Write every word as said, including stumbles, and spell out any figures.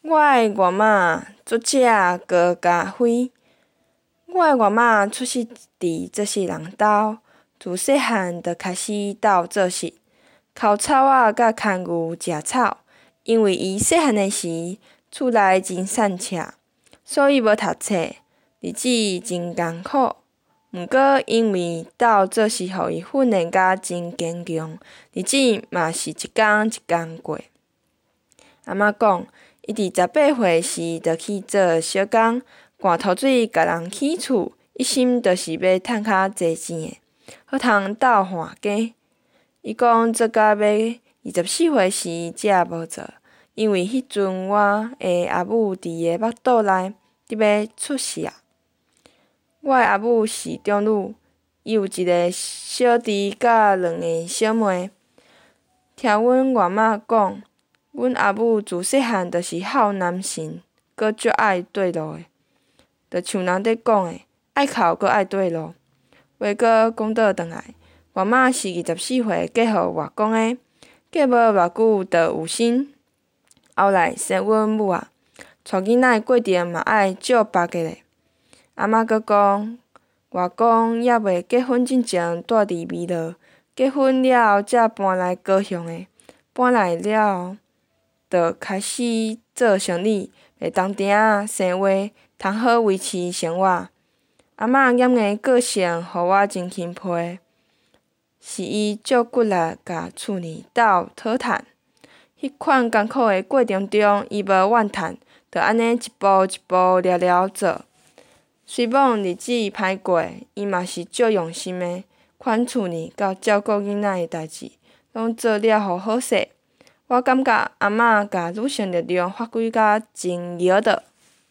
我的外妈，作者高嘉辉。我的外妈出世伫做事人兜，自细汉就开始斗做事，哭草仔甲牵牛食草。因为伊细汉的时，厝内真散赤，所以无读册，日子真艰苦。毋过因为斗做事，互伊训练甲真坚强，日子嘛是一工一工过。阿嬷讲，伊伫十八岁时就去做小工，赶土水甲人起厝，一心就是要趁较济钱的，好通斗换家。伊讲做到要二十四岁时才无做，因为迄阵我的阿母伫个腹肚内得要出世啊。我的阿母是长女，伊有一个小弟甲两个小妹。听阮外妈讲，阮阿母自细汉就是好男性，阁足爱对路的，就像人咧讲的，爱哭阁爱对路。话阁讲倒转来，外妈是二十四岁嫁互外公的，嫁无偌久就有身，后来生阮母仔，带囡仔的过程嘛爱照别个咧。阿嬷阁讲，外公还未结婚之前住伫美乐，结婚了后才搬来高雄的，搬来了后，就开始做生意，卖冬丁仔、生花，通好维持生活。阿嬷严个个性，互我真钦佩，是伊照骨力甲厝呢斗讨趁。迄款艰苦的过程中，伊无怨叹，就安尼一步一步了了做。虽望日子歹过，伊嘛是足用心的，款厝呢甲照顾囡仔的代志，拢做了互好势。我感觉阿嬷甲女性力量发挥甲真摇的。